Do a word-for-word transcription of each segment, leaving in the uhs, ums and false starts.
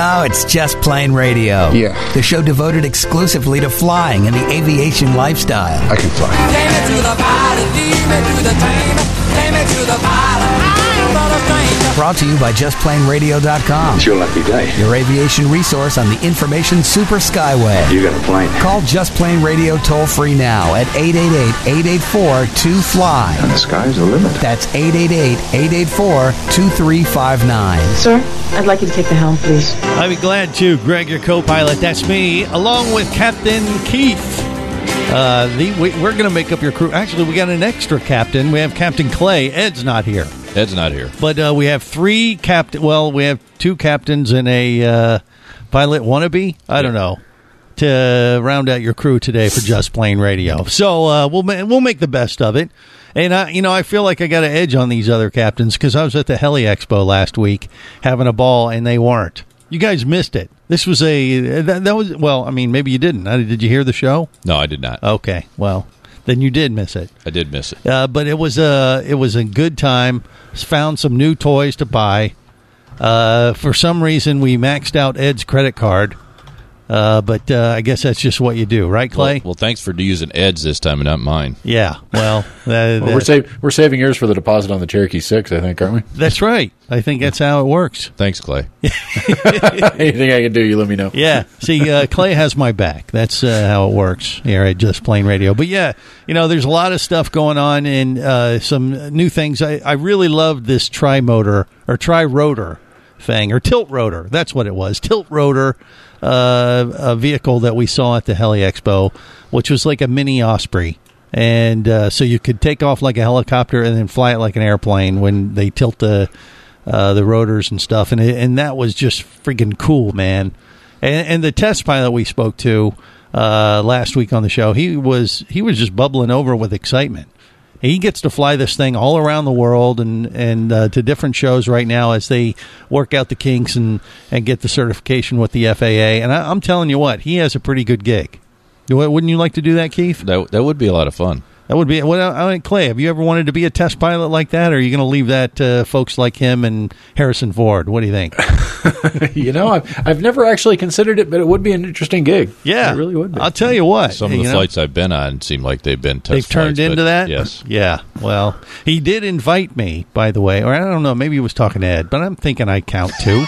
No, it's Just Plain Radio. Yeah. The show devoted exclusively to flying and the aviation lifestyle. I can fly. Take me to the pilot, lead me to the train. Take me to the pilot, I'm not a stranger. Brought to you by just plain radio dot com. It's your lucky day. Your aviation resource on the information super skyway. You got a plane. Call Just Plain Radio toll free now at eight eight eight, eight eight four, two fly. And the sky's the limit. That's eight eight eight, eight eight four, two three five nine. Sir, I'd like you to take the helm, please. I'd be glad to. Greg, your co-pilot. That's me, along with Captain Keith. Uh, the, we, we're going to make up your crew. Actually, we got an extra captain. We have Captain Clay. Ed's not here. Ed's not here. But uh, we have three captain. Well, we have two captains and a uh, pilot wannabe. I don't know, to round out your crew today for Just Plain Radio. So uh, we'll ma- we'll make the best of it. And I, you know, I feel like I got an edge on these other captains because I was at the Heli Expo last week having a ball, and they weren't. You guys missed it. This was a that, that was well. I mean, maybe you didn't. Did you hear the show? No, I did not. Okay, well. Then you did miss it. I did miss it. Uh, but it was a it was a good time. Found some new toys to buy. Uh, for some reason, we maxed out Ed's credit card. Uh, but uh, I guess that's just what you do, right, Clay? Well, well, thanks for using Ed's this time and not mine. Yeah, well, that, well we're, save, we're saving yours for the deposit on the Cherokee six, I think, aren't we? That's right. I think that's how it works. Thanks, Clay. Anything I can do, you let me know. Yeah. See, uh, Clay has my back. That's uh, how it works here at Just Plain Radio. But, yeah, you know, there's a lot of stuff going on and uh, some new things. I, I really loved this tri-motor or tri-rotor thing, or tilt rotor. That's what it was. Tilt rotor. Uh, a vehicle that we saw at the Heli Expo, which was like a mini Osprey. And uh, so you could take off like a helicopter and then fly it like an airplane when they tilt the uh, the rotors and stuff. And it, and that was just freaking cool, man. And, and the test pilot we spoke to uh, last week on the show, he was he was just bubbling over with excitement. He gets to fly this thing all around the world and, and uh, to different shows right now as they work out the kinks and, and get the certification with the F A A. And I, I'm telling you what, he has a pretty good gig. Wouldn't you like to do that, Keith? That that would be a lot of fun. That would be. What, I mean, Clay, have you ever wanted to be a test pilot like that, or are you going to leave that to folks like him and Harrison Ford? What do you think? you know, I've, I've never actually considered it, but it would be an interesting gig. Yeah, it really would be. I'll tell you what. Some of the you know, flights I've been on seem like they've been test They've turned flights, into that? Yes. Yeah. Well, he did invite me, by the way, or I don't know, maybe he was talking to Ed, but I'm thinking I count too,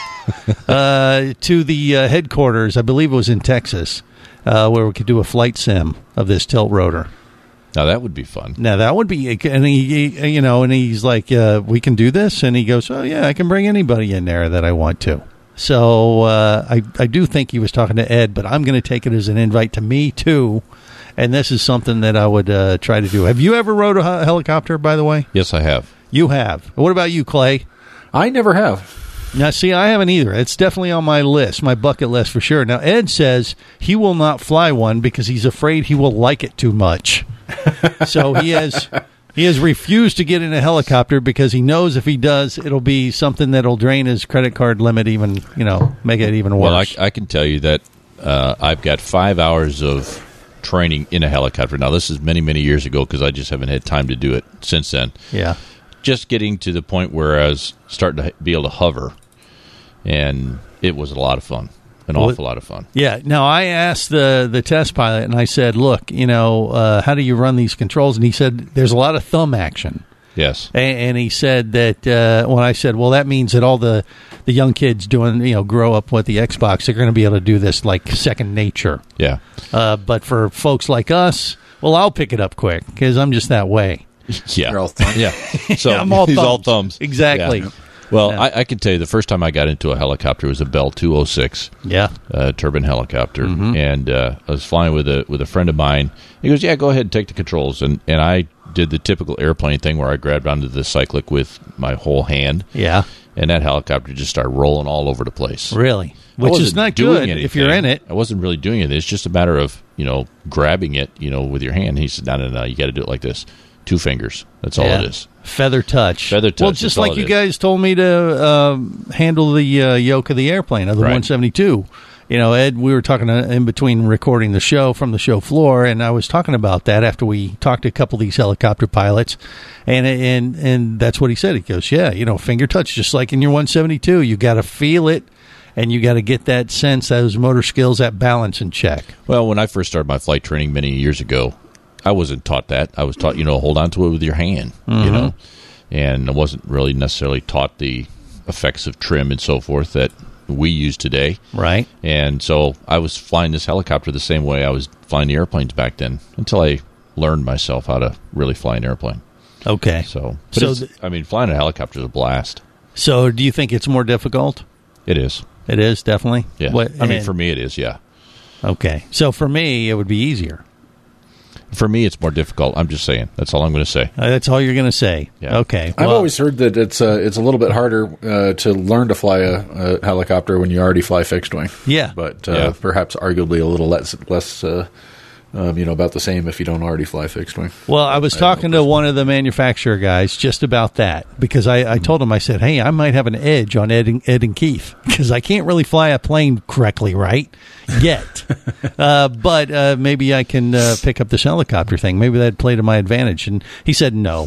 uh, to the uh, headquarters, I believe it was in Texas, uh, where we could do a flight sim of this tilt rotor. Now that would be fun. Now that would be, and he, he you know, and he's like, uh, "We can do this," and he goes, "Oh yeah, I can bring anybody in there that I want to." So uh, I, I do think he was talking to Ed, but I'm going to take it as an invite to me too, and this is something that I would uh, try to do. Have you ever rode a helicopter, by the way? Yes, I have. You have. What about you, Clay? I never have. Now, see, I haven't either. It's definitely on my list, my bucket list for sure. Now, Ed says he will not fly one because he's afraid he will like it too much. So he has he has refused to get in a helicopter because he knows if he does, it'll be something that'll drain his credit card limit even, you know, make it even worse. Well, I, I can tell you that uh, I've got five hours of training in a helicopter. Now, this is many, many years ago because I just haven't had time to do it since then. Yeah. Just getting to the point where I was starting to be able to hover, and it was a lot of fun. An well, awful lot of fun. Yeah. Now, I asked the, the test pilot, and I said, look, you know, uh, how do you run these controls? And he said, there's a lot of thumb action. Yes. And, and he said that, uh, when I said, well, that means that all the, the young kids doing, you know, grow up with the Xbox, they're going to be able to do this like second nature. Yeah. Uh, but for folks like us, well, I'll pick it up quick because I'm just that way. Yeah. You're all thumbs. Yeah. So yeah, I'm all he's thumbs. all thumbs. Exactly. Yeah. Well, yeah. I, I can tell you the first time I got into a helicopter was a Bell two oh six. Yeah. Uh, turbine helicopter. Mm-hmm. And uh, I was flying with a with a friend of mine. He goes, yeah, go ahead and take the controls. And, and I did the typical airplane thing where I grabbed onto the cyclic with my whole hand. Yeah. And that helicopter just started rolling all over the place. Really? Which is not good if you're in it. I wasn't really doing it. It's just a matter of, you know, grabbing it, you know, with your hand. He said, no, no, no, you got to do it like this. Two fingers. That's all yeah. it is. Feather touch. Feather touch. Well, just like you guys told me to um, handle the uh, yoke of the airplane, of the right. one seventy-two. You know, Ed, we were talking in between recording the show from the show floor, and I was talking about that after we talked to a couple of these helicopter pilots, and and and that's what he said. He goes, yeah, you know, finger touch, just like in your one seventy-two. You got to feel it, and you got to get that sense, those motor skills, that balance in check. Well, when I first started my flight training many years ago, I wasn't taught that. I was taught, you know, hold on to it with your hand, Mm-hmm. you know, and I wasn't really necessarily taught the effects of trim and so forth that we use today. Right. And so I was flying this helicopter the same way I was flying the airplanes back then until I learned myself how to really fly an airplane. Okay. So, but So it's, th- I mean, flying a helicopter is a blast. So do you think it's more difficult? It is. It is, definitely? Yeah. What, I mean, and- for me, it is, yeah. Okay. So for me, it would be easier. For me, it's more difficult. I'm just saying. That's all I'm going to say. Uh, That's all you're going to say. Yeah. Okay. I've well, always heard that it's uh, it's a little bit harder uh, to learn to fly a, a helicopter when you already fly fixed wing. Yeah. But uh, Yeah. perhaps arguably a little less less uh, um, you know about the same if you don't already fly fixed wing. Well, I was I talking know to one of the manufacturer guys just about that because I, I told him, I said, hey, I might have an edge on Ed and, Ed and Keith because I can't really fly a plane correctly, right? Yet. uh, but uh, maybe I can uh, pick up this helicopter thing. Maybe that'd play to my advantage. And he said, no.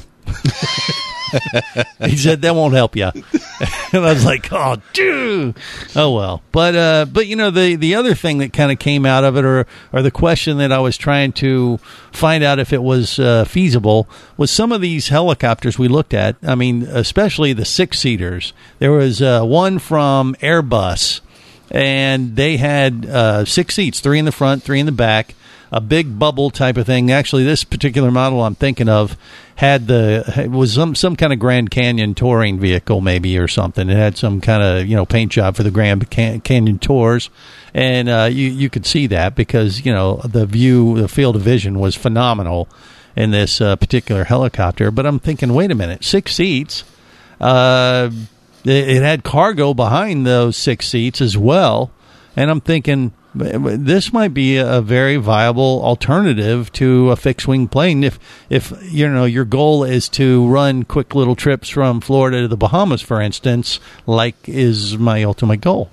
He said, that won't help you. And I was like, oh, dude. Oh, well. But, uh, but you know, the, the other thing that kind of came out of it, or, or the question that I was trying to find out if it was uh, feasible, was some of these helicopters we looked at, I mean, especially the six-seaters. There was uh, one from Airbus, and they had uh, six seats, three in the front, three in the back, a big bubble type of thing. Actually, this particular model I'm thinking of had the it was some some kind of Grand Canyon touring vehicle, maybe, or something. It had some kind of, you know, paint job for the Grand Can- Canyon tours, and uh, you you could see that because, you know, the view, the field of vision was phenomenal in this uh, particular helicopter. But I'm thinking, wait a minute, six seats. Uh, it, it had cargo behind those six seats as well, and I'm thinking, this might be a very viable alternative to a fixed-wing plane if, if you know, your goal is to run quick little trips from Florida to the Bahamas, for instance, like is my ultimate goal.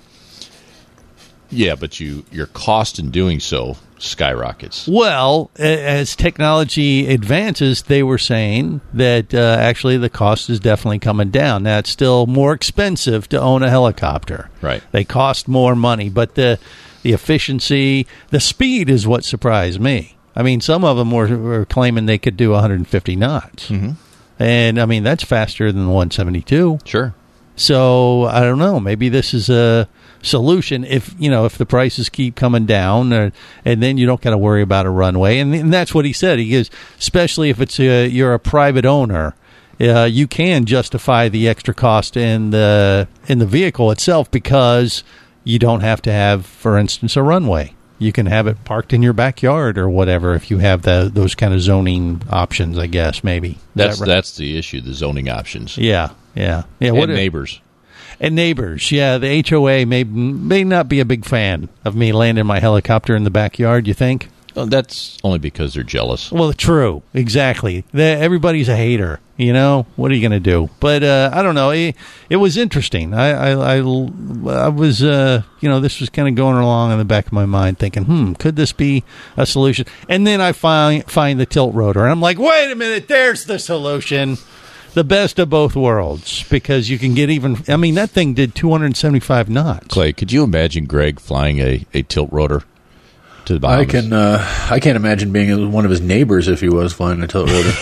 Yeah, but you your cost in doing so skyrockets. Well, a- as technology advances, they were saying that uh, actually the cost is definitely coming down. Now, it's still more expensive to own a helicopter. Right. They cost more money, but the the efficiency, the speed is what surprised me. I mean, some of them were, were claiming they could do one hundred fifty knots. Mm-hmm. And, I mean, that's faster than the one seventy-two. Sure. So, I don't know. Maybe this is a solution if, you know, if the prices keep coming down, or, and then you don't got to worry about a runway. And, and that's what he said. He goes, especially if it's a, you're a private owner, uh, you can justify the extra cost in the in the vehicle itself because you don't have to have, for instance, a runway. You can have it parked in your backyard or whatever if you have the, those kind of zoning options, I guess, maybe. Is That's that right? that's the issue, the zoning options. Yeah, yeah. yeah. And What if- neighbors. And neighbors, yeah. The H O A may may not be a big fan of me landing my helicopter in the backyard, you think? Well, that's only because they're jealous. Well, true. Exactly. The, everybody's a hater, you know? What are you going to do? But uh, I don't know. It, it was interesting. I, I, I, I was, uh, you know, this was kind of going along in the back of my mind thinking, hmm, could this be a solution? And then I find, find the tilt rotor, and I'm like, wait a minute, there's the solution. The best of both worlds, because you can get even, I mean, that thing did two hundred seventy-five knots. Clay, could you imagine Greg flying a, a tilt rotor to the Bahamas? I can uh, I can't imagine being one of his neighbors if he was flying a tilt rotor.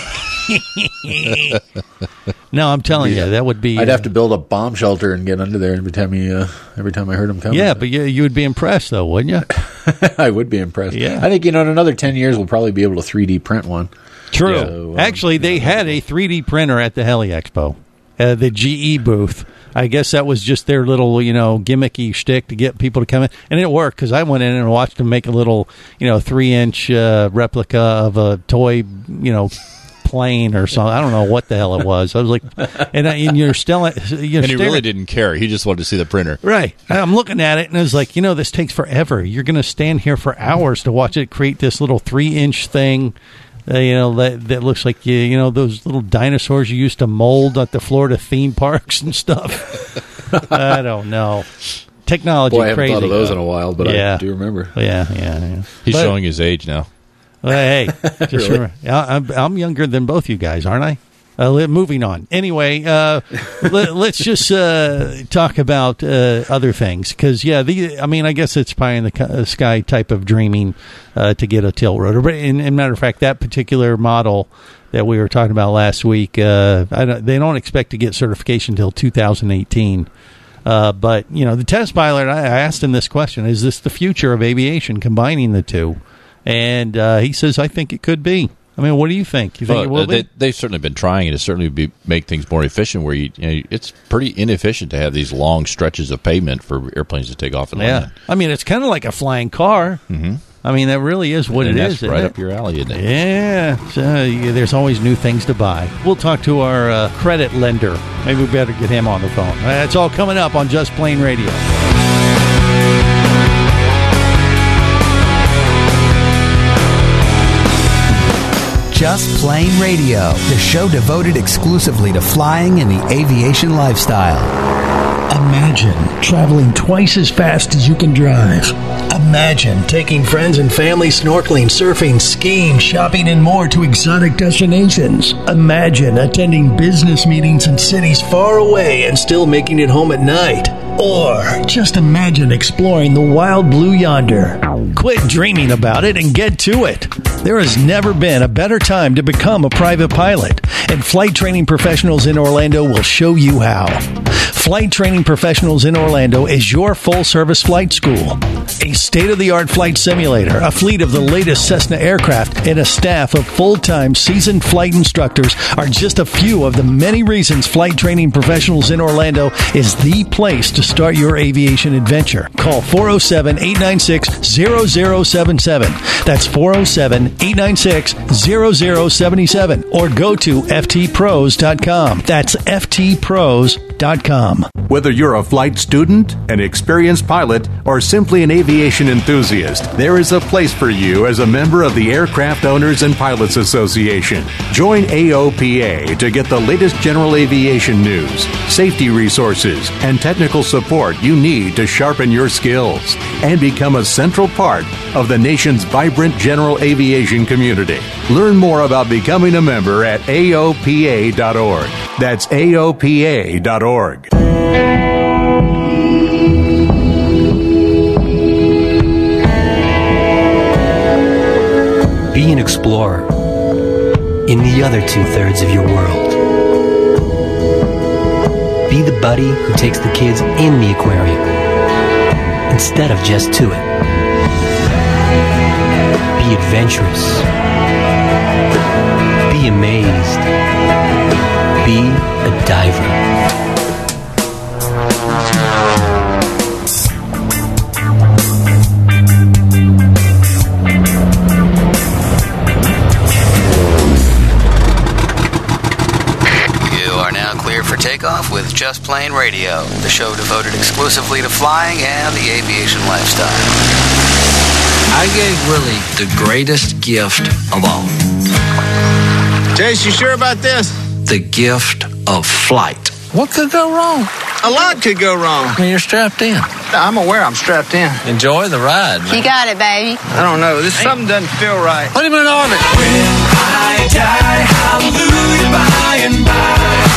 No, I'm telling you, that would be. I'd uh, have to build a bomb shelter and get under there every time he uh, every time I heard him coming. Yeah, but you, you would be impressed, though, wouldn't you? I would be impressed. Yeah. I think, you know, in another ten years we'll probably be able to three D print one. True. So, um, Actually, they had a three D printer at the Heli Expo, uh, the G E booth. I guess that was just their little, you know, gimmicky shtick to get people to come in, and it worked because I went in and watched them make a little, you know, three-inch uh, replica of a toy, you know, plane or something. I don't know what the hell it was. I was like, and, I, and you're still, you're and he staring- really didn't care. He just wanted to see the printer. Right. I'm looking at it, and I was like, you know, this takes forever. You're going to stand here for hours to watch it create this little three-inch thing, uh, you know, that, that looks like, you, you know, those little dinosaurs you used to mold at the Florida theme parks and stuff. I don't know. Technology, Boy, I haven't crazy. thought of those in a while, but Yeah. I do remember. Yeah, yeah, yeah. He's But- showing his age now. Well, hey, just remember, I- I'm, I'm younger than both you guys, aren't I? Uh, li- moving on. Anyway, uh, let, let's just uh, talk about uh, other things because, yeah, the I mean, I guess it's pie in the ca- sky type of dreaming uh, to get a tilt rotor. But in, in matter of fact, that particular model that we were talking about last week, uh, I don't, they don't expect to get certification until two thousand eighteen. Uh, but, you know, the test pilot, I, I asked him this question: is this the future of aviation, combining the two? And uh, he says, I think it could be. I mean, what do you think? You think well, it will they, be? They've certainly been trying it to certainly be, make things more efficient. Where you, you know, it's pretty inefficient to have these long stretches of pavement for airplanes to take off and Yeah, land. I mean, it's kind of like a flying car. Mm-hmm. I mean, that really is what and it that's is. isn't right it? up your alley, isn't it? Yeah, so, yeah, there's always new things to buy. We'll talk to our uh, credit lender. Maybe we better get him on the phone. That's all coming up on Just Plain Radio. Just Plain Radio, the show devoted exclusively to flying and the aviation lifestyle. Imagine traveling twice as fast as you can drive. Imagine taking friends and family snorkeling, surfing, skiing, shopping, and more to exotic destinations. Imagine attending business meetings in cities far away and still making it home at night. Or just imagine exploring the wild blue yonder. Quit dreaming about it and get to it. There has never been a better time to become a private pilot, and Flight Training Professionals in Orlando will show you how. Flight Training Professionals in Orlando is your full-service flight school. A state-of-the-art flight simulator, a fleet of the latest Cessna aircraft, and a staff of full-time seasoned flight instructors are just a few of the many reasons Flight Training Professionals in Orlando is the place to start your aviation adventure. Call four oh seven, eight nine six, zero zero seven seven. That's four oh seven, eight nine six, zero zero seven seven. Or go to F T pros dot com. That's F T pros dot com. Whether you're a flight student, an experienced pilot, or simply an aviation enthusiast, there is a place for you as a member of the Aircraft Owners and Pilots Association. Join A O P A to get the latest general aviation news, safety resources, and technical support you need to sharpen your skills and become a central part of the nation's vibrant general aviation community. Learn more about becoming a member at A O P A dot org. That's A O P A dot org. Be an explorer in the other two-thirds of your world. Be the buddy who takes the kids in the aquarium instead of just to it. Be adventurous. Be amazed. Be a diver. For takeoff with Just Plain Radio, the show devoted exclusively to flying and the aviation lifestyle. I gave Willie the greatest gift of all. Jace, you sure about this? The gift of flight. What could go wrong? A lot could go wrong. When you're strapped in. I'm aware I'm strapped in. Enjoy the ride, man. You got it, baby. I don't know. This hey. Something doesn't feel right. Put him in orbit. When I die, hallelujah, by and by.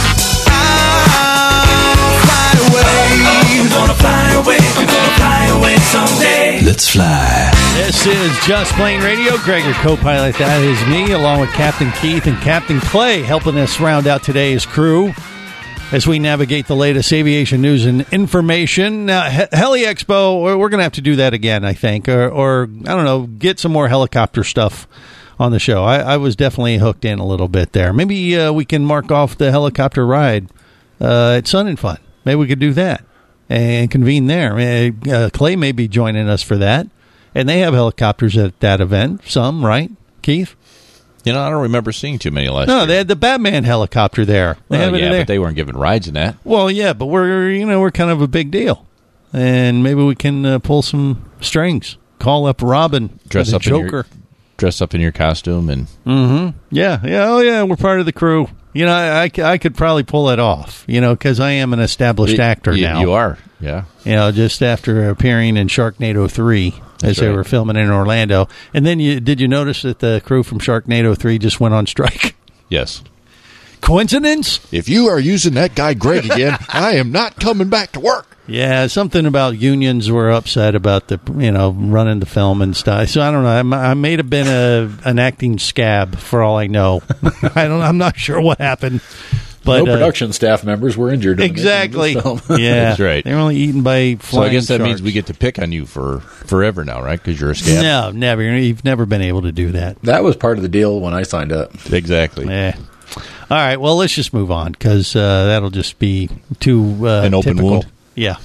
I'm gonna fly away, I'm gonna fly away someday. Let's fly. This is Just Plain Radio. Greg, your co-pilot, that is me, along with Captain Keith and Captain Clay, helping us round out today's crew as we navigate the latest aviation news and information. Now, He- Heli Expo, we're going to have to do that again, I think, or, or, I don't know, get some more helicopter stuff on the show. I, I was definitely hooked in a little bit there. Maybe uh, we can mark off the helicopter ride uh, at Sun and Fun. Maybe we could do that and convene there. Uh, Clay may be joining us for that. And they have helicopters at that event. Some, right, Keith? You know, I don't remember seeing too many last no, year. No, they had the Batman helicopter there. They well, have it yeah, there. but they weren't giving rides in that. Well, yeah, but we're, you know, we're kind of a big deal. And maybe we can uh, pull some strings. Call up Robin, dress the up Joker. In your, dress up in your costume. and. Mm-hmm. Yeah, yeah, oh, yeah, we're part of the crew. You know, I, I, I could probably pull it off, you know, because I am an established it, actor you, now. You are, yeah. You know, just after appearing in Sharknado three That's as they right. were filming in And then you did you notice that the crew from Sharknado three just went on strike? Yes. Coincidence? If you are using that guy Greg again, I am not coming back to work. Yeah, something about unions were upset about the, you know, running the film and stuff. So I don't know. I, m- I may have been a an acting scab for all I know. I don't. I'm not sure what happened. But no uh, production staff members were injured. In exactly. The making of this film. Yeah, that's right. They were only eaten by flying So I guess that sharks. means we get to pick on you for forever now, right? Because you're a scab. No, never. You've never been able to do that. That was part of the deal when I signed up. Exactly. Yeah. All right. Well, let's just move on because uh, that'll just be too uh, an open typical. wound. Yeah.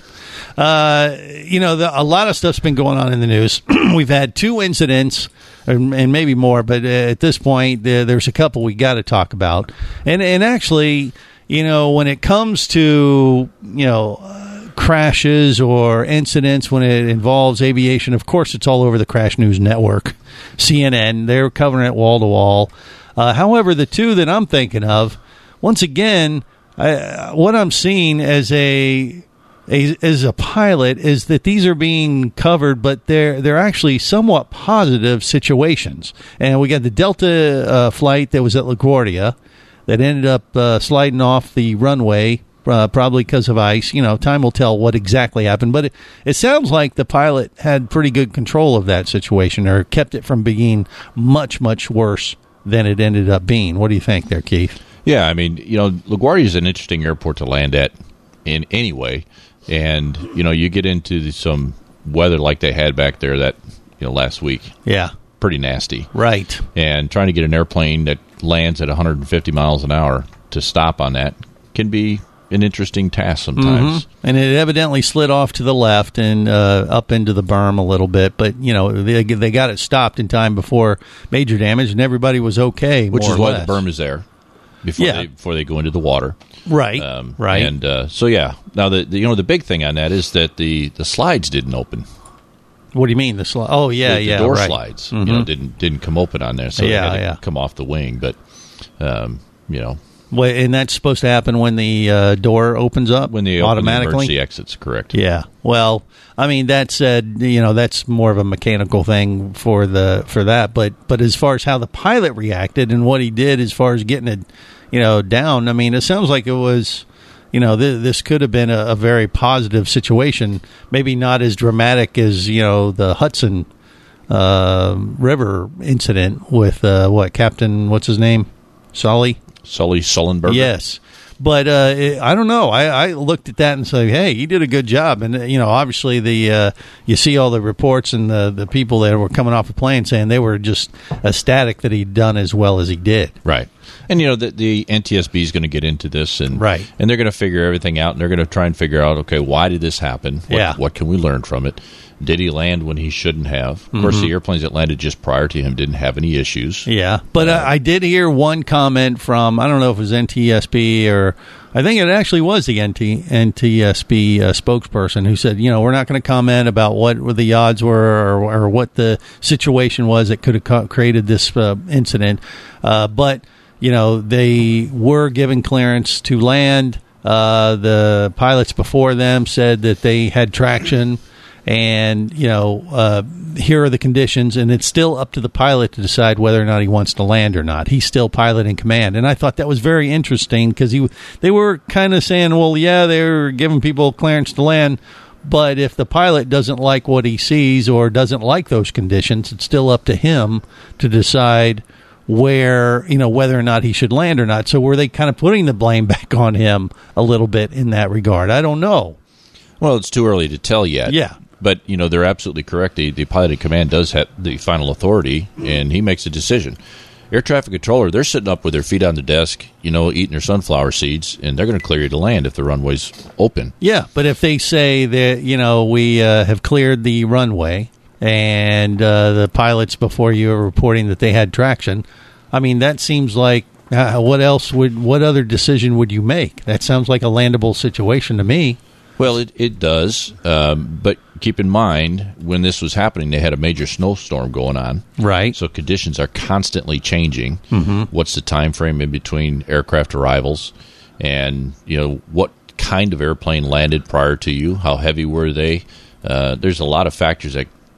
Uh, you know, the, a lot of stuff's been going on in the news. We've had two incidents, and, and maybe more, but uh, at this point, there, there's a couple we got to talk about. And and actually, you know, when it comes to you know uh, crashes or incidents, when it involves aviation, of course, it's all over the Crash News Network, C N N. They're covering it wall to wall. Uh, however, the two that I'm thinking of, once again, I, what I'm seeing as a as a pilot is that these are being covered, but they're they're actually somewhat positive situations. And we got the Delta uh, flight that was at LaGuardia that ended up uh, sliding off the runway, uh, probably because of ice. You know, time will tell what exactly happened, but it, it sounds like the pilot had pretty good control of that situation, or kept it from being much, much worse than it ended up being. What do you think there, Keith? Yeah, I mean, you know, LaGuardia is an interesting airport to land at in any way. And, you know, you get into some weather like they had back there that, you know, last week. Yeah. Pretty nasty. Right. And trying to get an airplane that lands at one hundred fifty miles an hour to stop on that can be an interesting task sometimes. Mm-hmm. And it evidently slid off to the left and uh, up into the berm a little bit. But, you know, they, they got it stopped in time before major damage, and everybody was okay, Which more is or why less. the berm is there before, Yeah. they, before they go into the water. Right, Um, right. And uh, so, yeah. Now, the, the you know the big thing on that is that the, the slides didn't open. What do you mean? The sli- Oh, yeah, the, the yeah, door right. slides, Mhm. you know, didn't didn't come open on there, so Yeah, they had to yeah. come off the wing. But, um, you know, Well, and that's supposed to happen when the uh, door opens up when they open the automatically? emergency exits, correct? Yeah. Well, I mean, that said, you know, that's more of a mechanical thing for the for that. But but as far as how the pilot reacted and what he did as far as getting it, you know, down, I mean, it sounds like it was, you know, th- this could have been a, a very positive situation. Maybe not as dramatic as, you know, the Hudson uh, River incident with, uh, what, Captain, what's his name? Sully? Sully Sullenberger. Yes. But uh, it, I don't know. I, I looked at that and said, "Hey, he did a good job." And uh, you know, obviously, the uh, you see all the reports and the, the people that were coming off the plane saying they were just ecstatic that he'd done as well as he did. Right. And you know, the, the N T S B is going to get into this, and right, and they're going to figure everything out, and they're going to try and figure out, okay, why did this happen? What, Yeah. What can we learn from it? Did he land when he shouldn't have? Of course, Mhm. the airplanes that landed just prior to him didn't have any issues. Yeah, but uh, I did hear one comment from, I don't know if it was N T S B or I think it actually was the N T, N T S B uh, spokesperson who said, you know, we're not going to comment about what the odds were or, or what the situation was that could have co- created this uh, incident. Uh, but, you know, they were given clearance to land. Uh, the pilots before them said that they had traction. And, you know, uh, here are the conditions, and it's still up to the pilot to decide whether or not he wants to land or not. He's still pilot in command. And I thought that was very interesting because he, they were kind of saying, well, yeah, they were giving people clearance to land, but if the pilot doesn't like what he sees or doesn't like those conditions, it's still up to him to decide where, you know, whether or not he should land or not. So were they kind of putting the blame back on him a little bit in that regard? I don't know. Well, it's too early to tell yet. Yeah. But, you know, they're absolutely correct. The, the pilot in command does have the final authority, and he makes a decision. Air traffic controller, they're sitting up with their feet on the desk, you know, eating their sunflower seeds, and they're going to clear you to land if the runway's open. Yeah, but if they say that, you know, we uh, have cleared the runway and uh, the pilots before you are reporting that they had traction, I mean, that seems like, uh, what else would, what other decision would you make? That sounds like a landable situation to me. Well, it, it does, um, but keep in mind, when this was happening, they had a major snowstorm going on. Right. So conditions are constantly changing. Mhm. What's the time frame in between aircraft arrivals? And, you know, what kind of airplane landed prior to you? How heavy were they? Uh, there's a lot of factors that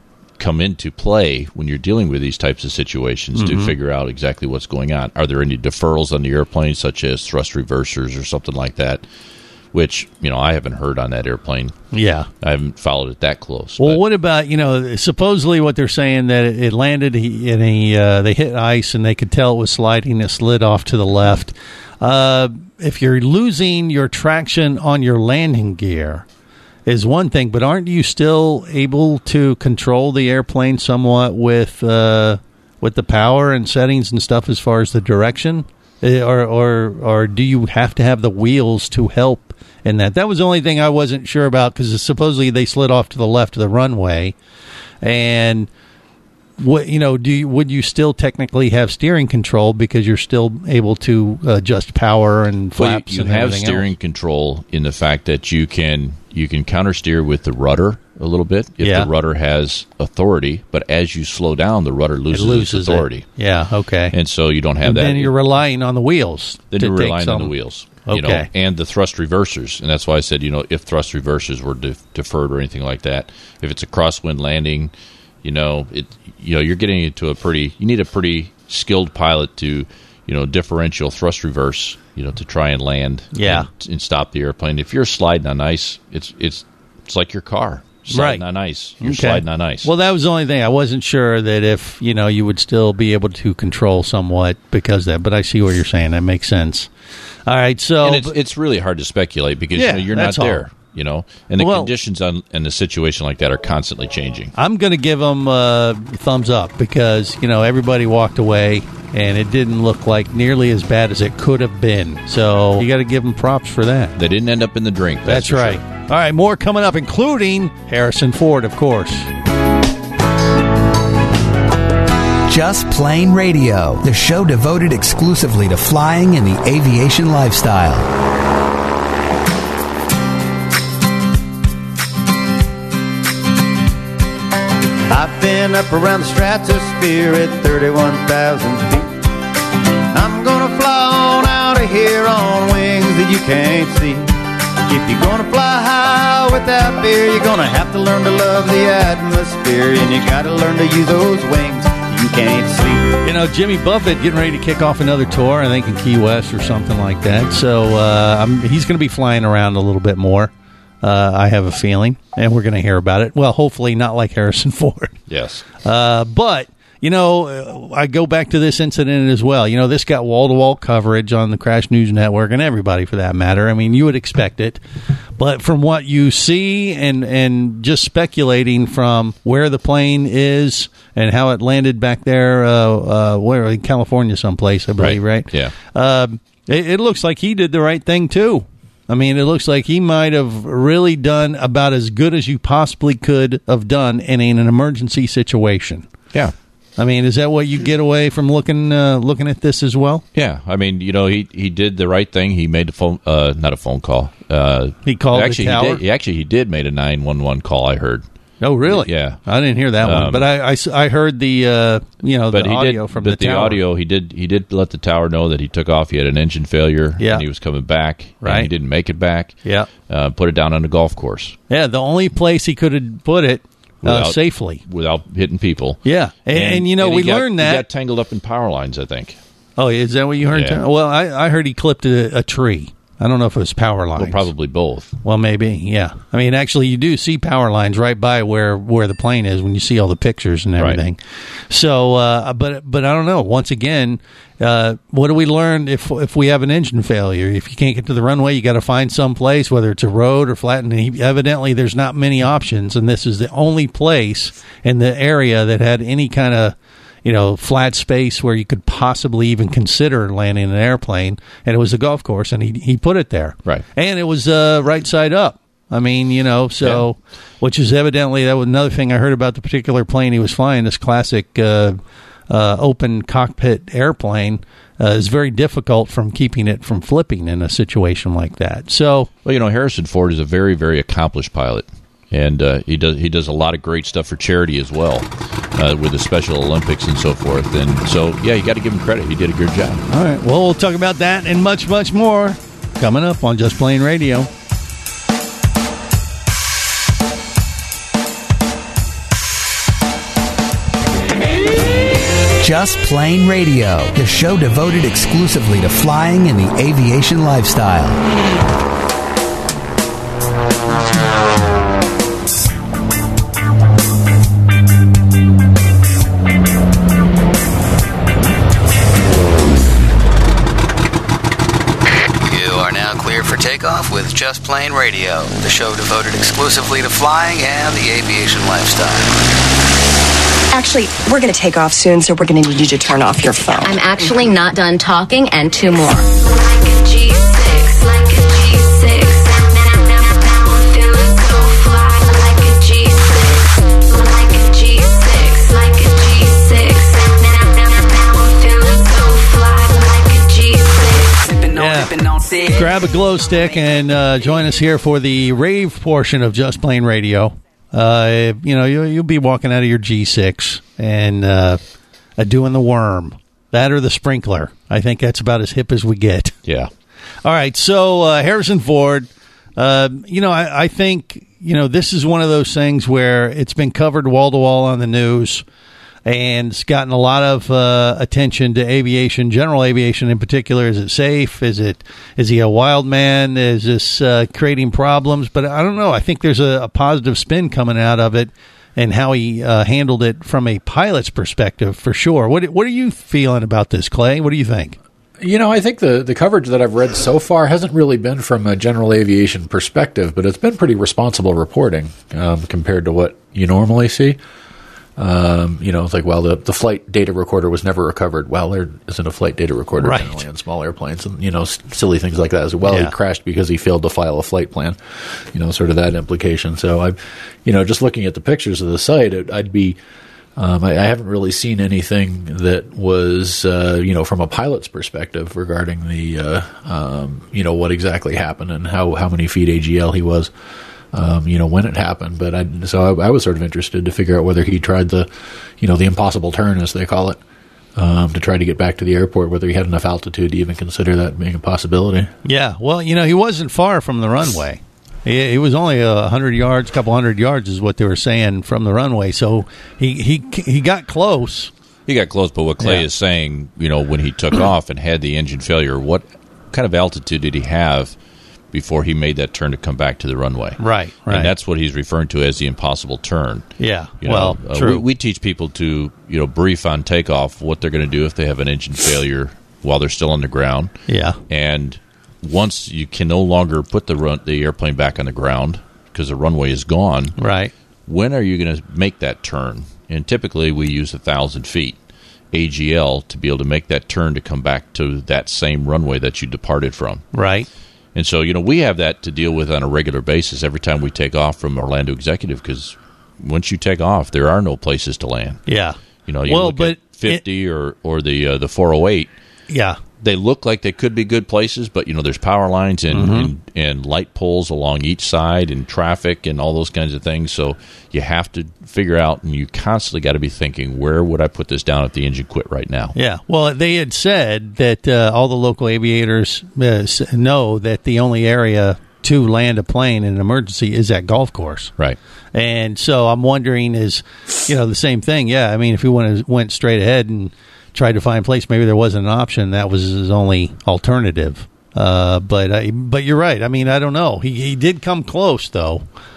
come into play when you're dealing with these types of situations Mm-hmm. to figure out exactly what's going on. Are there any deferrals on the airplane, such as thrust reversers or something like that? Which, you know, I haven't heard on that airplane. Yeah. I haven't followed it that close. Well, but- what about, you know, supposedly what they're saying that it, it landed and he, uh, they hit ice and they could tell it was sliding. It slid off to the left. Uh, if you're losing your traction on your landing gear is one thing, but aren't you still able to control the airplane somewhat with uh, with the power and settings and stuff as far as the direction? Uh, Or, or, or do you have to have the wheels to help in that? That was the only thing I wasn't sure about because supposedly they slid off to the left of the runway. And, what you know, do you, would you still technically have steering control because you're still able to adjust power and Well, flaps you, you and have everything steering else? control in the fact that you can you can counter steer with the rudder a little bit if Yeah. the rudder has authority, but as you slow down, the rudder loses, It loses its authority. it. Yeah, okay. And so you don't have And that. then you're relying on the wheels. Then to you're take relying on some- the wheels. You know, Okay. and the thrust reversers. And that's why I said, you know, if thrust reversers were def- deferred or anything like that, if it's a crosswind landing, you know, it you know, you're getting into a pretty you need a pretty skilled pilot to, you know, differential thrust reverse, you know, to try and land Yeah. and, and stop the airplane. If you're sliding on ice, it's it's it's like your car. Sliding Right. on ice. You're Okay. sliding on ice. Well, that was the only thing. I wasn't sure that if, you know, you would still be able to control somewhat because of that, but I see what you're saying. That makes sense. All right, so... and it's, it's really hard to speculate because Yeah, you know, you're not that's all. there, you know, and the Well- conditions on in a situation like that are constantly changing. I'm going to give them a thumbs up because, you know, everybody walked away and it didn't look like nearly as bad as it could have been. So you got to give them props for that. They didn't end up in the drink. That's That's, for right. sure. All right, more coming up, including Harrison Ford, of course. Just Plain Radio, the show devoted exclusively to flying and the aviation lifestyle. I've been up around the stratosphere at thirty-one thousand feet. I'm gonna fly on out of here on wings that you can't see. If you're gonna fly high without fear, you're gonna have to learn to love the atmosphere, and you gotta learn to use those wings you can't see. You know, Jimmy Buffett getting ready to kick off another tour, I think in Key West or something like that. So uh, I'm, he's going to be flying around a little bit more, uh, I have a feeling, and we're going to hear about it. Well, hopefully not like Harrison Ford. Yes. Uh, but, you know, I go back to this incident as well. You know, this got wall-to-wall coverage on the Crash News Network and everybody for that matter. I mean, you would expect it. But from what you see and, and just speculating from where the plane is and how it landed back there, uh, uh, where in California someplace, I believe, right? Yeah. Um, it, it looks like he did the right thing, too. I mean, it looks like he might have really done about as good as you possibly could have done in an emergency situation. Yeah. I mean, is that what you get away from looking uh, looking at this as well? Yeah, I mean, you know, he, he did the right thing. He made a phone, uh, not a phone call. Uh, he called actually, the tower? He did, he actually, he did made a nine one one call. I heard. Oh, really? Yeah, I didn't hear that one, Um, but I, I s- I heard the uh, you know but the he audio did, from but the tower. audio he did he did let the tower know that he took off. He had an engine failure. Yeah. and he was coming back. and Right. he didn't make it back. Yeah, uh, put it down on the golf course. Yeah, the only place he could have put it uh, Without- safely. without hitting people. Yeah, and, and, you know he we got- learned he that. got tangled up in power lines. I think. Oh, is that what you heard? Yeah. Well, I, I heard he clipped a, a tree. I don't know if it was power lines. Well, probably both. Well, maybe, yeah. I mean, actually, you do see power lines right by where, where the plane is when you see all the pictures and everything. So, uh, but but I don't know. Once again, uh, what do we learn if if we have an engine failure? If you can't get to the runway, you got to find some place, whether it's a road or flat. And he, evidently, there's not many options, and this is the only place in the area that had any kind of you know, flat space where you could possibly even consider landing an airplane, and it was a golf course, and he he put it there. Right. And it was uh, right side up. I mean, you know, so, yeah. Which is evidently, that was another thing I heard about the particular plane he was flying, this classic uh, uh, open cockpit airplane, uh, is very difficult from keeping it from flipping in a situation like that. So, well, you know, Harrison Ford is a very, very accomplished pilot. And uh, he does he does a lot of great stuff for charity as well, uh, with the Special Olympics and so forth. And so, yeah, you got to give him credit. He did a good job. All right. Well, we'll talk about that and much, much more coming up on Just Plain Radio. Just Plain Radio, the show devoted exclusively to flying and the aviation lifestyle. For takeoff with Just Plain Radio, the show devoted exclusively to flying and the aviation lifestyle. Actually, we're going to take off soon, so we're going to need you to turn off your phone. I'm actually not done talking, and two more. Like a G six, like a G six. Now I'm feeling so fly. Like a G six, like a G six, like a G six. Now I'm feeling so fly. Like a G six. Yeah. Grab a glow stick and uh, join us here for the rave portion of Just Plain Radio. Uh, you know, you'll, you'll be walking out of your G six and uh, uh, doing the worm. That or the sprinkler. I think that's about as hip as we get. Yeah. All right, so uh, Harrison Ford, uh, you know, I, I think, you know, this is one of those things where it's been covered wall-to-wall on the news, and it's gotten a lot of uh, attention to aviation, general aviation in particular. Is it safe? Is it? Is he a wild man? Is this uh, creating problems? But I don't know. I think there's a, a positive spin coming out of it, and how he uh, handled it from a pilot's perspective, for sure. What What are you feeling about this, Clay? What do you think? You know, I think the, the coverage that I've read so far hasn't really been from a general aviation perspective, but it's been pretty responsible reporting um, compared to what you normally see. Um, you know, it's like, well, the, the flight data recorder was never recovered. Well, there isn't a flight data recorder right. generally on small airplanes, and, you know, s- silly things like that as well. Yeah. He crashed because he failed to file a flight plan, you know, sort of that implication. So I, you know, just looking at the pictures of the site, it, I'd be, um, I, I haven't really seen anything that was, uh, you know, from a pilot's perspective regarding the, uh, um, you know, what exactly happened and how, how many feet A G L he was. Um, you know, when it happened, but I, so I, I was sort of interested to figure out whether he tried the, you know, the impossible turn, as they call it, um, to try to get back to the airport, whether he had enough altitude to even consider that being a possibility. Yeah, well, you know, he wasn't far from the runway. He, he was only a hundred yards, a couple hundred yards is what they were saying from the runway. So he, he, he got close. He got close, but what Clay Yeah. is saying, you know, when he took off and had the engine failure, what kind of altitude did he have before he made that turn to come back to the runway? Right, right. And that's what he's referring to as the impossible turn. Yeah, You well, know, uh, true. we, we teach people to, you know, brief on takeoff what they're going to do if they have an engine failure while they're still on the ground. Yeah. And once you can no longer put the run, the airplane back on the ground because the runway is gone. Right. When are you going to make that turn? And typically we use a thousand feet A G L to be able to make that turn to come back to that same runway that you departed from. Right. And so, you know, we have that to deal with on a regular basis every time we take off from Orlando Executive, because once you take off, there are no places to land. Yeah. You know, you well, look but at fifty it, or, or the uh, the four oh eight. Yeah. They look like they could be good places, but, you know, there's power lines and, Mm-hmm. and, and light poles along each side and traffic and all those kinds of things. So you have to figure out, and you constantly got to be thinking, where would I put this down if the engine quit right now? Yeah. Well, they had said that uh, all the local aviators uh, know that the only area to land a plane in an emergency is that golf course. Right. And so I'm wondering, is, you know, the same thing. Yeah. I mean, if he went, went straight ahead and tried to find a place, maybe there wasn't an option. That was his only alternative. Uh, but I, but you're right. I mean, I don't know. He he did come close, though.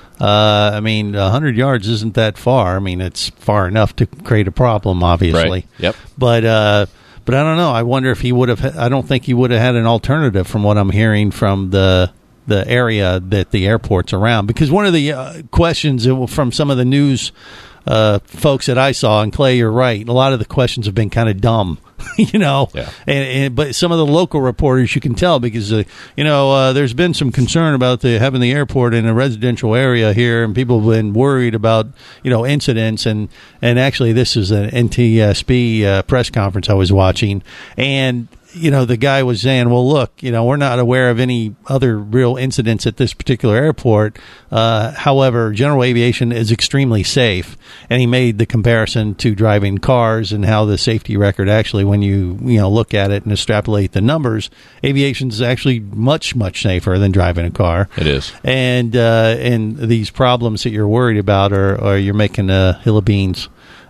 Uh, I mean, one hundred yards isn't that far. I mean, it's far enough to create a problem, obviously. Right. Yep. But uh, but I don't know. I wonder if he would have. I don't think he would have had an alternative, from what I'm hearing from the the area that the airport's around. Because one of the uh, questions from some of the news uh, folks that I saw, and Clay, you're right, a lot of the questions have been kind of dumb. You know, yeah. and, and but some of the local reporters, you can tell, because uh, you know uh, there's been some concern about the having the airport in a residential area here, and people have been worried about, you know, incidents, and and actually this is an N T S B uh, press conference I was watching, and you know, the guy was saying, well, look, you know, we're not aware of any other real incidents at this particular airport. Uh, however, general aviation is extremely safe. And he made the comparison to driving cars and how the safety record actually, when you, you know, look at it and extrapolate the numbers, aviation is actually much, much safer than driving a car. It is. And, uh, and these problems that you're worried about are, are you're making a hill of beans.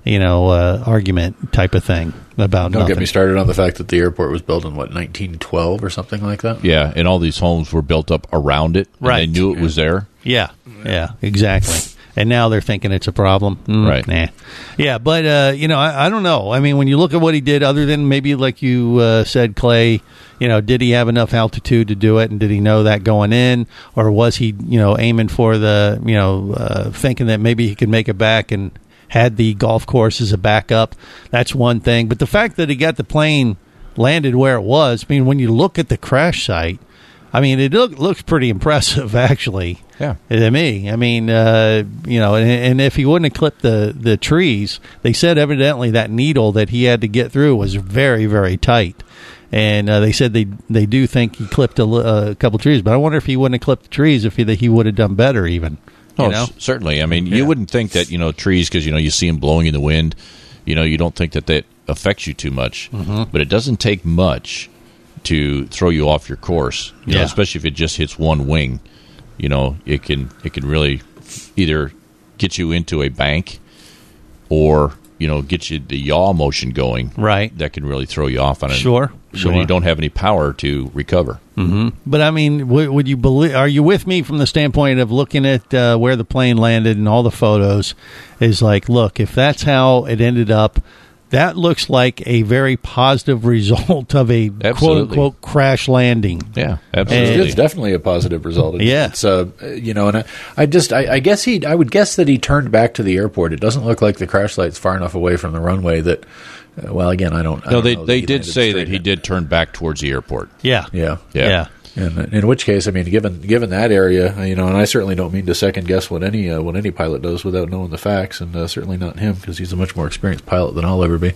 you know, uh, argument type of thing about Don't nothing. get me started on the fact that the airport was built in, what, nineteen twelve or something like that? Yeah, and all these homes were built up around it. And Right. they knew it was there. Yeah, yeah, exactly. And now they're thinking it's a problem. Mm, Right. Nah. Yeah, but, uh, you know, I, I don't know. I mean, when you look at what he did, other than maybe like you uh, said, Clay, you know, did he have enough altitude to do it? And did he know that going in? Or was he, you know, aiming for the, you know, uh, thinking that maybe he could make it back and had the golf course as a backup? That's one thing. But the fact that he got the plane landed where it was, I mean, when you look at the crash site, I mean, it look, looks pretty impressive, actually. Yeah. To me. I mean, uh, you know, and, and if he wouldn't have clipped the, the trees, they said evidently that needle that he had to get through was very, very tight. And uh, they said they they do think he clipped a, li- a couple trees. But I wonder if he wouldn't have clipped the trees, if he, that he would have done better even. You Oh, know? c- certainly. I mean, Yeah. you wouldn't think that, you know, trees, because, you know, you see them blowing in the wind, you know, you don't think that that affects you too much. Mm-hmm. But it doesn't take much to throw you off your course, you know, Yeah. especially if it just hits one wing. You know, it can it can really either get you into a bank or, you know, get you the yaw motion going. Right. That can really throw you off on it. Sure, When sure. you don't have any power to recover. Mm-hmm. But I mean, w- would you believe? Are you with me from the standpoint of looking at uh, where the plane landed and all the photos? Is like, look, if that's how it ended up, that looks like a very positive result of a quote Absolutely. unquote crash landing. Yeah, It's, absolutely. it's definitely a positive result. It- Yeah. it's uh, you know, and I, I just, I, I guess he, I would guess that he turned back to the airport. It doesn't look like the crash light's far enough away from the runway that. Uh, well, again, I don't. I no, don't they know that they he did landed say straight that he in. did turn back towards the airport. Yeah, Yeah, Yeah. yeah. And in which case, I mean, given given that area, you know, and I certainly don't mean to second guess what any uh, what any pilot does without knowing the facts, and uh, certainly not him because he's a much more experienced pilot than I'll ever be.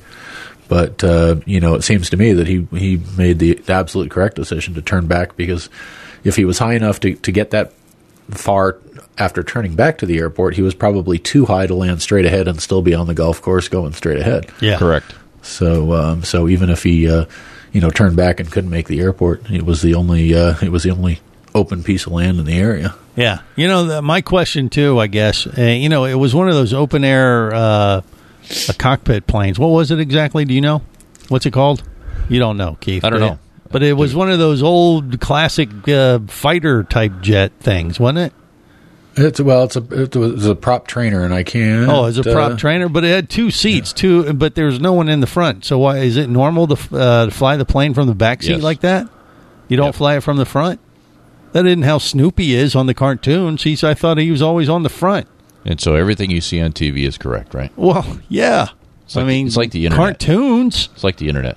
But uh, you know, it seems to me that he he made the, the absolute correct decision to turn back, because if he was high enough to, to get that far after turning back to the airport, he was probably too high to land straight ahead and still be on the golf course going straight ahead. Yeah. Correct. So um, so even if he uh, you know turned back and couldn't make the airport, it was the only uh, it was the only open piece of land in the area. Yeah. You know, the, my question, too, I guess, uh, you know, it was one of those open air uh, uh, cockpit planes. What was it exactly? Do you know? What's it called? You don't know, Keith. I don't do you? know. But it was one of those old classic uh, fighter type jet things, wasn't it? It's well, it's a it was a prop trainer, and I can't. Oh, it's a prop uh, trainer, but it had two seats, two, but there was no one in the front. So why is it normal to, uh, to fly the plane from the back seat Yes. like that? You don't Yep. fly it from the front? That isn't how Snoopy is on the cartoons. He's, I thought he was always on the front. And so everything you see on T V is correct, right? Well, yeah. It's like I the- mean, it's like the internet. cartoons. It's like the internet.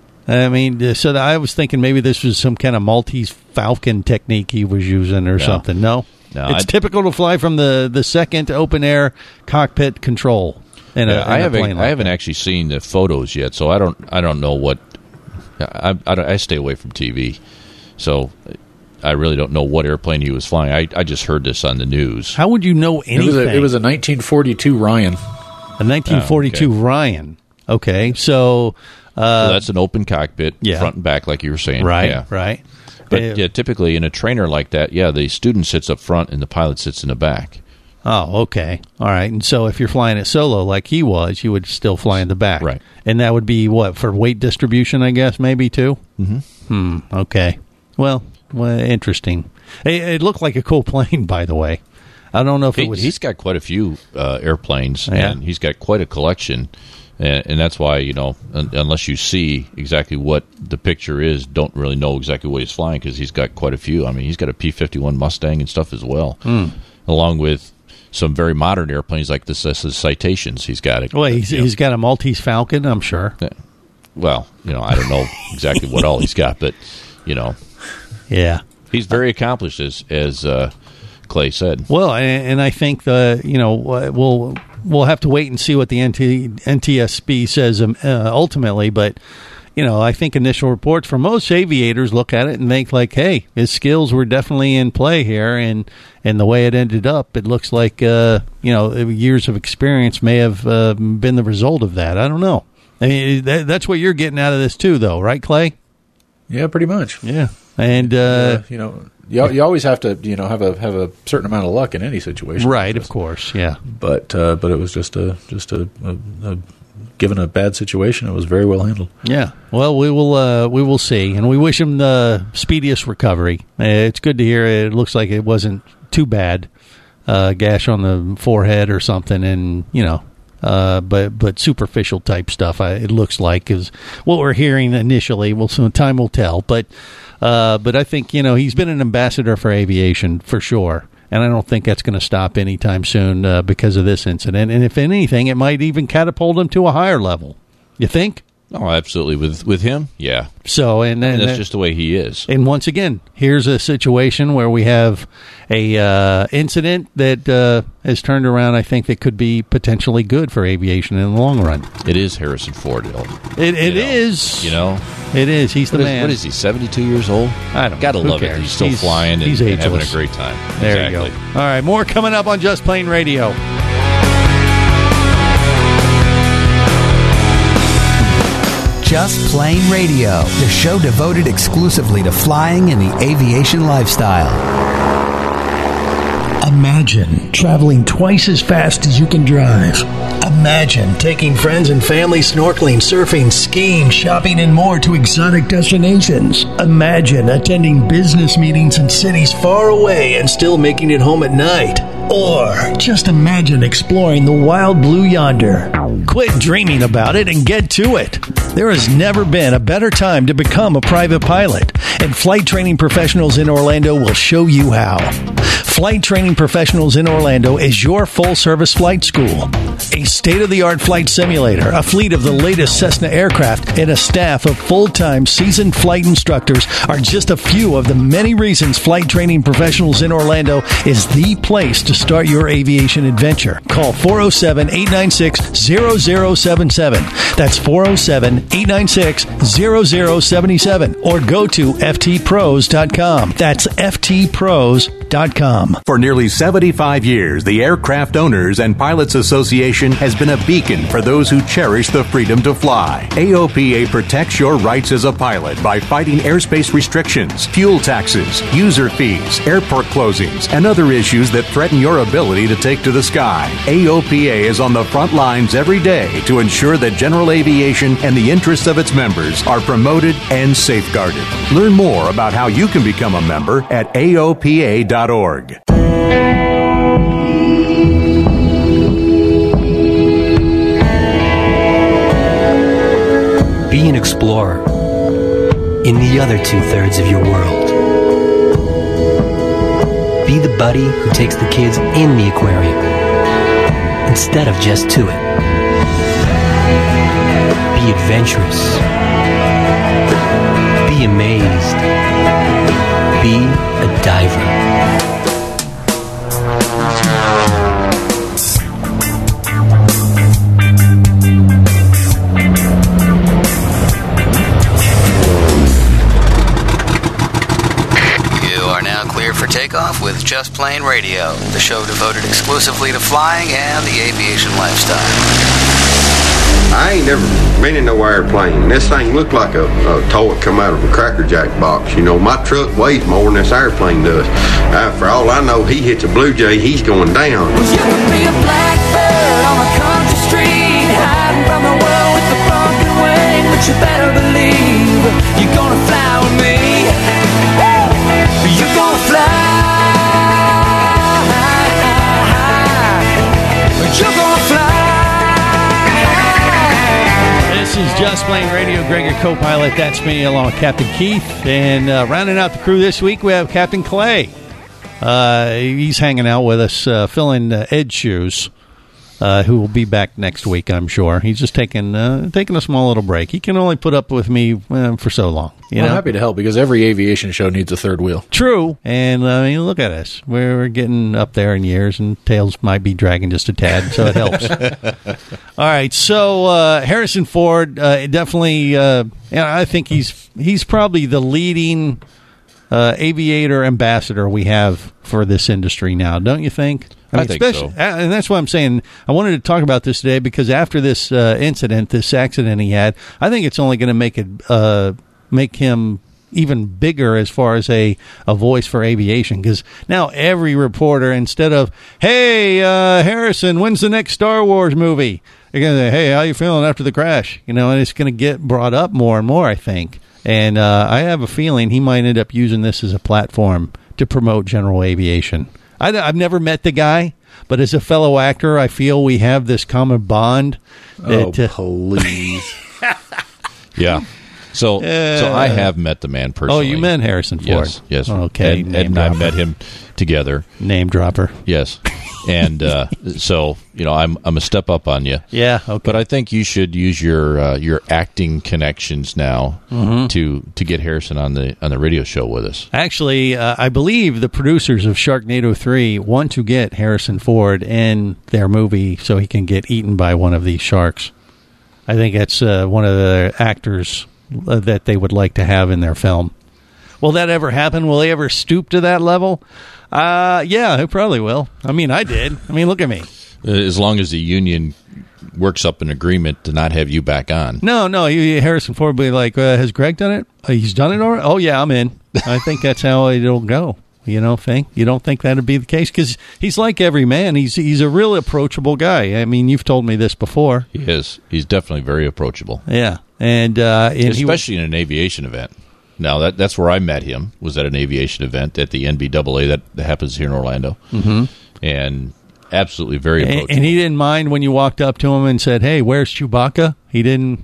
I mean, uh, so that I was thinking maybe this was some kind of Maltese Falcon technique he was using or No. something. No, No, it's I'd- typical to fly from the, the second open air cockpit control. In a, Yeah, in I a haven't plane like I haven't that. actually seen the photos yet, so I don't I don't know what I I, don't- I stay away from T V, so I really don't know what airplane he was flying. I, I just heard this on the news. How would you know It was anything? a, it was a nineteen forty-two Ryan. A nineteen forty-two Oh, okay. Ryan. Okay, so, uh, So that's an open cockpit, yeah. front and back, like you were saying. right, Yeah. right. But Uh, yeah, typically in a trainer like that, yeah, the student sits up front and the pilot sits in the back. Oh, okay, all right. And so, if you're flying it solo like he was, you would still fly in the back, Right. And that would be what for weight distribution, I guess, maybe too. Mm-hmm. Hmm. Okay. Well, well interesting. It, it looked like a cool plane, by the way. I don't know if He, it was. he's got quite a few uh, airplanes, Yeah. and he's got quite a collection. And, and that's why, you know, un- unless you see exactly what the picture is, don't really know exactly what he's flying, because he's got quite a few. I mean, he's got a P fifty-one Mustang and stuff as well, Mm. along with some very modern airplanes like this, this is Citations. He's got it. well, he's, you know. he's got a Maltese Falcon, I'm sure. Well, you know, I don't know exactly what all he's got, but, you know, Yeah. he's very accomplished, as, as uh, Clay said. Well, and, and I think the you know we'll we'll have to wait and see what the N T, N T S B says um, uh, ultimately, but you know I think initial reports from most aviators look at it and think like, hey, his skills were definitely in play here, and and the way it ended up, it looks like uh, you know years of experience may have uh, been the result of that. I don't know. I mean, that, that's what you're getting out of this too, though, right, Clay? Yeah, pretty much. Yeah, and uh, Uh, you know, you, you always have to, you know, have a have a certain amount of luck in any situation. Right, of course, yeah. But uh, but it was just a just a, a, a given a bad situation, it was very well handled. Yeah. Well, we will uh, we will see, and we wish him the speediest recovery. Uh, it's good to hear. It looks like it wasn't too bad, uh, gash on the forehead or something, and you know. Uh, but but superficial type stuff. I, it looks like is what we're hearing initially. Well, so time will tell. But uh, but I think you know he's been an ambassador for aviation for sure, and I don't think that's going to stop anytime soon uh, because of this incident. And if anything, it might even catapult him to a higher level. You think? Oh, absolutely. With with him, yeah. So and, and, and that's just the way he is. And once again, here's a situation where we have a uh, incident that uh, has turned around. I think that could be potentially good for aviation in the long run. It is Harrison Ford. It it you know, is. You know, it is. He's the what man. Is, what is he? seventy-two years old. I don't. Gotta Who love cares? it. He's still he's, flying and, he's and having a ageless. great time. There exactly. you go. All right, more coming up on Just Plain Radio. Just Plain Radio, the show devoted exclusively to flying and the aviation lifestyle. Imagine traveling twice as fast as you can drive. Imagine taking friends and family snorkeling, surfing, skiing, shopping, and more to exotic destinations. Imagine attending business meetings in cities far away and still making it home at night. Or just imagine exploring the wild blue yonder. Quit dreaming about it and get to it. There has never been a better time to become a private pilot, and Flight Training Professionals in Orlando will show you how. Flight Training Professionals in Orlando is your full-service flight school. A state-of-the-art flight simulator, a fleet of the latest Cessna aircraft, and a staff of full-time seasoned flight instructors are just a few of the many reasons Flight Training Professionals in Orlando is the place to start your aviation adventure. Call four oh seven, eight nine six, zero zero seven seven. That's four oh seven, eight nine six, zero zero seven seven. Or go to F T pros dot com. That's F T pros dot com. For nearly seventy-five years, the Aircraft Owners and Pilots Association has been a beacon for those who cherish the freedom to fly. A O P A protects your rights as a pilot by fighting airspace restrictions, fuel taxes, user fees, airport closings, and other issues that threaten your ability to take to the sky. A O P A is on the front lines every day to ensure that general aviation and the interests of its members are promoted and safeguarded. Learn more about how you can become a member at A O P A dot org. Be an explorer in the other two-thirds of your world. Be the buddy who takes the kids in the aquarium instead of just to it. Be adventurous. Be amazed. Be a diver. For takeoff with Just Plain Radio, the show devoted exclusively to flying and the aviation lifestyle. I ain't never been in no airplane. This thing looked like a, a toy come out of a Cracker Jack box. You know, my truck weighs more than this airplane does. Uh, for all I know, he hits a Blue Jay, he's going down. You could be a blackbird on a country street, hiding from the world with a broken wing, but you better believe you're gonna fly with me. You're gonna fly. You're gonna fly. This is Just Plain Radio. Greg, your co-pilot. That's me, along with Captain Keith. And uh, rounding out the crew this week, we have Captain Clay. Uh, he's hanging out with us, uh, filling uh, Ed's shoes. Uh, who will be back next week, I'm sure. He's just taking uh, taking a small little break. He can only put up with me uh, for so long. You well, know? I'm happy to help because every aviation show needs a third wheel. True. And I mean, look at us. We're, we're getting up there in years, and tails might be dragging just a tad, so it helps. All right. So uh, Harrison Ford, uh, definitely, uh, and I think he's he's probably the leading uh, aviator ambassador we have for this industry now, don't you think? I, mean, I think so. And that's why I'm saying I wanted to talk about this today, because after this uh, incident, this accident he had, I think it's only going to make it uh, make him even bigger as far as a, a voice for aviation, because now every reporter, instead of, hey, uh, Harrison, when's the next Star Wars movie? They're going to say, hey, how you feeling after the crash? You know, and it's going to get brought up more and more, I think. And uh, I have a feeling he might end up using this as a platform to promote general aviation. I, I've never met the guy, but as a fellow actor, I feel we have this common bond. That, oh, uh, please. Yeah. So, Uh, so I have met the man personally. Oh, you met Harrison Ford. Yes, yes. Okay, Ed, name Ed and I dropper. met him together. Name dropper. Yes. And uh, so, you know, I'm I'm a step up on you. Yeah, okay. But I think you should use your uh, your acting connections now Mhm. to to get Harrison on the on the radio show with us. Actually, uh, I believe the producers of Sharknado three want to get Harrison Ford in their movie so he can get eaten by one of these sharks. I think that's uh, one of the actors uh, that they would like to have in their film. Will that ever happen? Will they ever stoop to that level? Uh, yeah, it probably will. I mean, I did. I mean, look at me. Uh, As long as the union works up an agreement to not have you back on. No, no, you, Harrison Ford will be like, uh, has Greg done it? Uh, he's done it already? Oh, yeah, I'm in. I think that's how it'll go. You know, think you don't think that'd be the case? Because he's like every man. He's he's a real approachable guy. I mean, you've told me this before. He is. He's definitely very approachable. Yeah, and, uh, and especially he, in an aviation event. Now that that's where I met him, was at an aviation event at the N B A A that, that happens here in Orlando, mm-hmm. and absolutely very approachable. And, and he didn't mind when you walked up to him and said, "Hey, where's Chewbacca?" He didn't.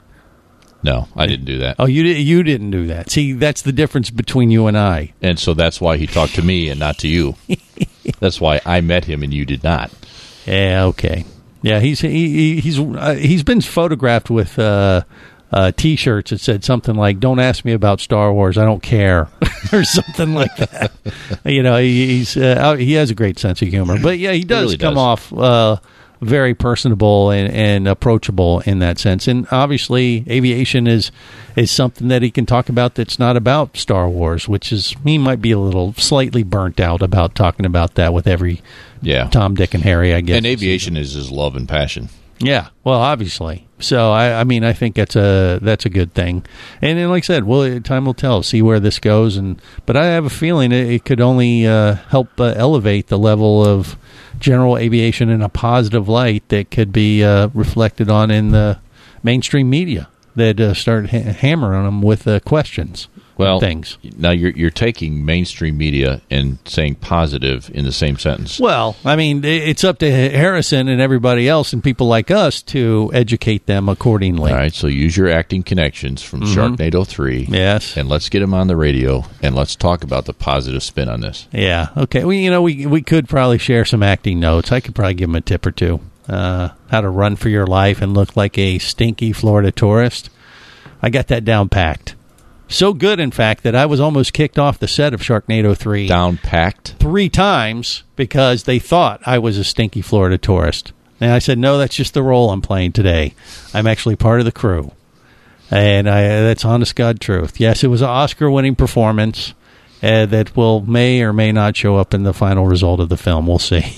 No, I didn't do that. Oh, you did, you didn't do that. See, that's the difference between you and I. And so that's why he talked to me and not to you. That's why I met him and you did not. Yeah. Okay. Yeah. He's he, he's uh, he's been photographed with uh, uh, T-shirts that said something like, "Don't ask me about Star Wars. I don't care," or something like that. You know, he, he's uh, out, he has a great sense of humor. But yeah, he does He really come does. off uh, very personable and, and approachable in that sense. And obviously, aviation is is something that he can talk about that's not about Star Wars, which is he might be a little slightly burnt out about talking about that with every Yeah. Tom, Dick, and Harry, I guess. And aviation is his love and passion. Yeah, well, obviously. So I, I mean, I think that's a that's a good thing. And then, like I said, well, time will tell. See where this goes. And but I have a feeling it, it could only uh, help uh, elevate the level of general aviation in a positive light that could be uh, reflected on in the mainstream media that uh, start ha- hammering them with uh, questions. Well, things. Now you're you're taking mainstream media and saying positive in the same sentence. Well, I mean, it's up to Harrison and everybody else and people like us to educate them accordingly. All right, so use your acting connections from Mhm. Sharknado three. Yes. And let's get him on the radio, and let's talk about the positive spin on this. Yeah. Okay. Well, you know, we we could probably share some acting notes. I could probably give him a tip or two. Uh, how to run for your life and look like a stinky Florida tourist. I got that down packed. So good, in fact, that I was almost kicked off the set of Sharknado three. Down packed? Three times because they thought I was a stinky Florida tourist. And I said, no, that's just the role I'm playing today. I'm actually part of the crew. And I, that's honest God truth. Yes, it was an Oscar-winning performance uh, that will may or may not show up in the final result of the film. We'll see.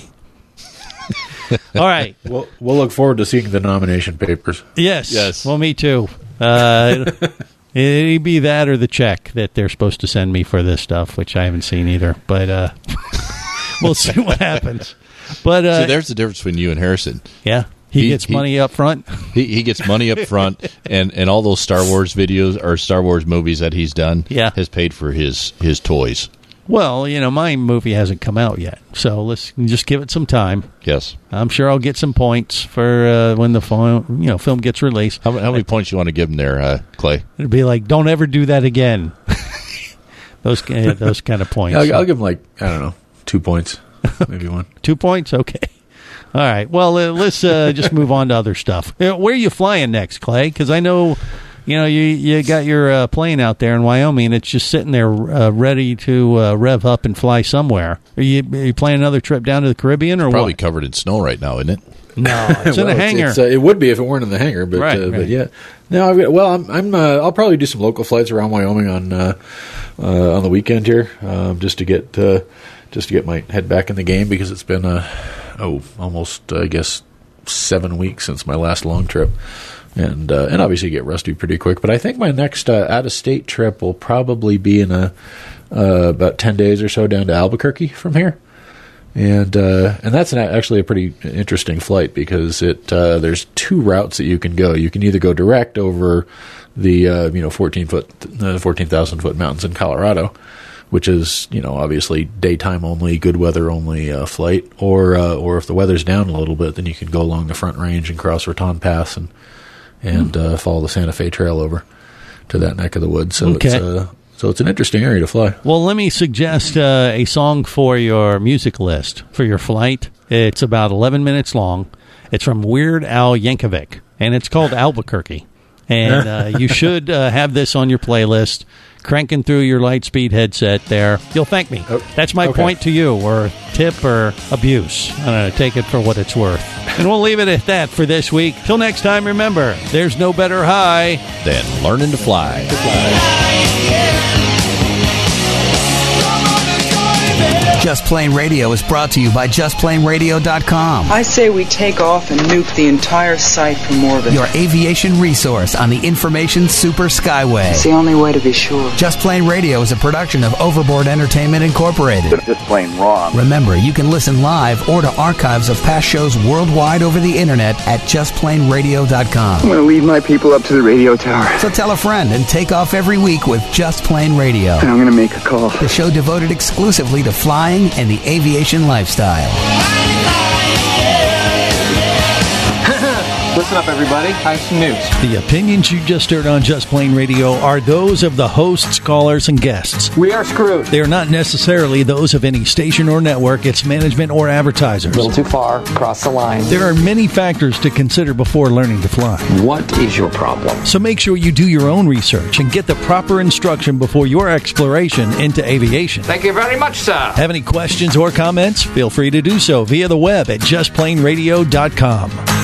All right. We'll, we'll look forward to seeing the nomination papers. Yes. Yes. Well, me too. Uh, it'd be that or the check that they're supposed to send me for this stuff, which I haven't seen either. But uh, we'll see what happens. But uh, See, there's the difference between you and Harrison. Yeah. He, He- gets he- money up front. He he gets money up front, and, and all those Star Wars videos or Star Wars movies that he's done Yeah. has paid for his, his toys. Well, you know, my movie hasn't come out yet, so let's just give it some time. Yes. I'm sure I'll get some points for uh, when the film, you know, film gets released. How, how many points you want to give him there, uh, Clay? It'd be like, don't ever do that again. those uh, those kind of points. I'll, I'll give him like, I don't know, two points, maybe one. Two points? Okay. All right. Well, uh, let's uh, just move on to other stuff. Uh, Where are you flying next, Clay? Because I know, you know, you you got your uh, plane out there in Wyoming. It's just sitting there uh, ready to uh, rev up and fly somewhere. Are you, are you planning another trip down to the Caribbean or Probably what? covered in snow right now, isn't it? No, it's in Well, a hangar. it's, uh, it would be if it weren't in the hangar, but Right, uh, right. but yeah. No, I've got, well, I'm, I'm uh, I'll probably do some local flights around Wyoming on uh, uh, on the weekend here, um, just to get uh, just to get my head back in the game because it's been uh, oh almost uh, I guess seven weeks since my last long trip. and uh, and obviously get rusty pretty quick. But I think my next uh, out of state trip will probably be in a uh, about ten days or so down to Albuquerque from here. And uh, and that's an, actually a pretty interesting flight because it uh, there's two routes that you can go. You can either go direct over the uh, you know fourteen foot, uh, fourteen thousand foot mountains in Colorado, which is you know obviously daytime only, good weather only uh, flight, or uh, or if the weather's down a little bit, then you can go along the Front Range and cross Raton Pass and and mm. uh, follow the Santa Fe Trail over to that neck of the woods. So okay. it's uh, So it's an interesting area to fly. Well, let me suggest uh, a song for your music list for your flight. It's about eleven minutes long. It's from Weird Al Yankovic, and it's called Albuquerque. And uh, you should uh, have this on your playlist, cranking through your Lightspeed headset there. You'll thank me. Oh, That's my okay. point to you, or tip or abuse. I don't know, take it for what it's worth. And we'll leave it at that for this week. Till next time, remember, there's no better high than learning to fly. To fly. Just Plain Radio is brought to you by just plain radio dot com. I say we take off and nuke the entire site from orbit. Your aviation resource on the information super skyway. It's the only way to be sure. Just Plain Radio is a production of Overboard Entertainment Incorporated. It's just plain wrong. Remember, you can listen live or to archives of past shows worldwide over the internet at just plain radio dot com. I'm going to leave my people up to the radio tower. So tell a friend and take off every week with Just Plain Radio. And I'm going to make a call. The show devoted exclusively to flying and the aviation lifestyle. Listen up, everybody. I have some news. The opinions you just heard on Just Plain Radio are those of the hosts, callers, and guests. We are screwed. They are not necessarily those of any station or network, its management, or advertisers. A little too far. Cross the line. There are many factors to consider before learning to fly. What is your problem? So make sure you do your own research and get the proper instruction before your exploration into aviation. Thank you very much, sir. Have any questions or comments? Feel free to do so via the web at just plain radio dot com.